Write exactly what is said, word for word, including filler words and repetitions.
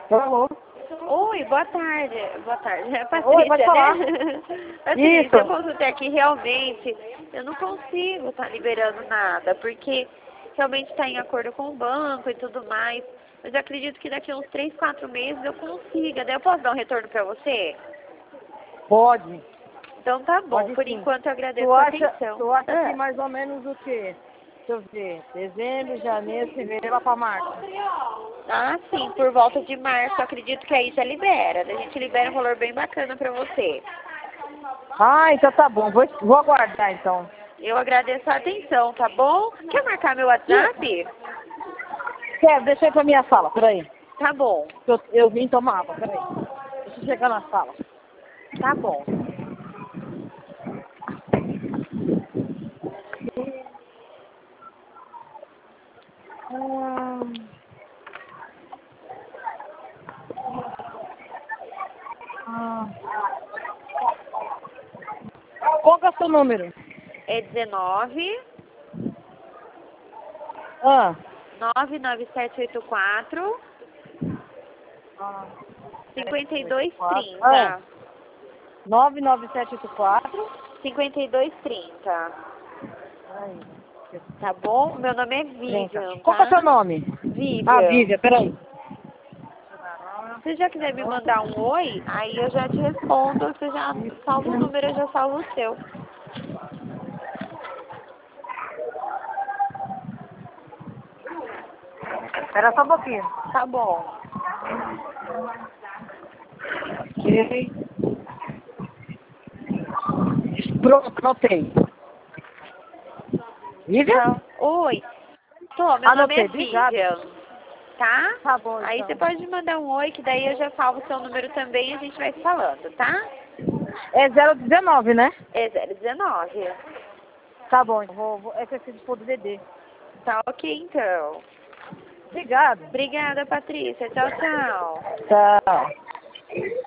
Alô? Oi, boa tarde. Boa tarde. É Patrícia, Oi, pode falar. né? Patrícia, Isso. eu consultei aqui, realmente, eu não consigo estar liberando nada, porque realmente está em acordo com o banco e tudo mais. Mas eu acredito que daqui a uns três, quatro meses eu consiga. Daí eu posso dar um retorno para você? Pode. Então tá bom. Pode Por sim. enquanto eu agradeço Tu a acha, atenção. tu acha que Ah. mais ou menos o quê? Deixa eu ver. Dezembro, janeiro, fevereiro, lá pra março. Ah, sim, por volta de março, acredito que aí já libera. A gente libera um valor bem bacana pra você. Ah, então tá bom. Vou, vou aguardar então. Eu agradeço a atenção, tá bom? Quer marcar meu WhatsApp? Quer, deixa aí pra minha sala, peraí. Tá bom, Eu, eu vim tomar água, peraí. Deixa eu chegar na sala. tá bom. Ah, ah. Qual que é o seu número? É dezenove, Ah. nove nove sete oito quatro, Ah. cinquenta e dois Ah. trinta. nove nove sete oito quatro. cinquenta e dois trinta. Peraí. Tá bom? Meu nome é trinta. Vivian, Qual que é o tá? seu nome? Ah, Vivian. Vivian, peraí. Se você já quiser me mandar um oi, aí eu já te respondo. Você já salva o número, eu já salvo o seu. Espera só um pouquinho. Tá bom. Ok. Pronto, anotei. Vivian? Tá. Oi. Tô, meu nome é Anotei, obrigado. Vivian. Tá? Tá bom, Aí então. você pode me mandar um oi, que daí eu já salvo o seu número também e a gente vai se falando, tá? É zero dezenove, né? É zero dezenove. Tá bom, eu vou, vou, é que eu preciso pôr do D D. Tá ok, então. Obrigado. Obrigada, Patrícia. Tchau, tchau. Tchau.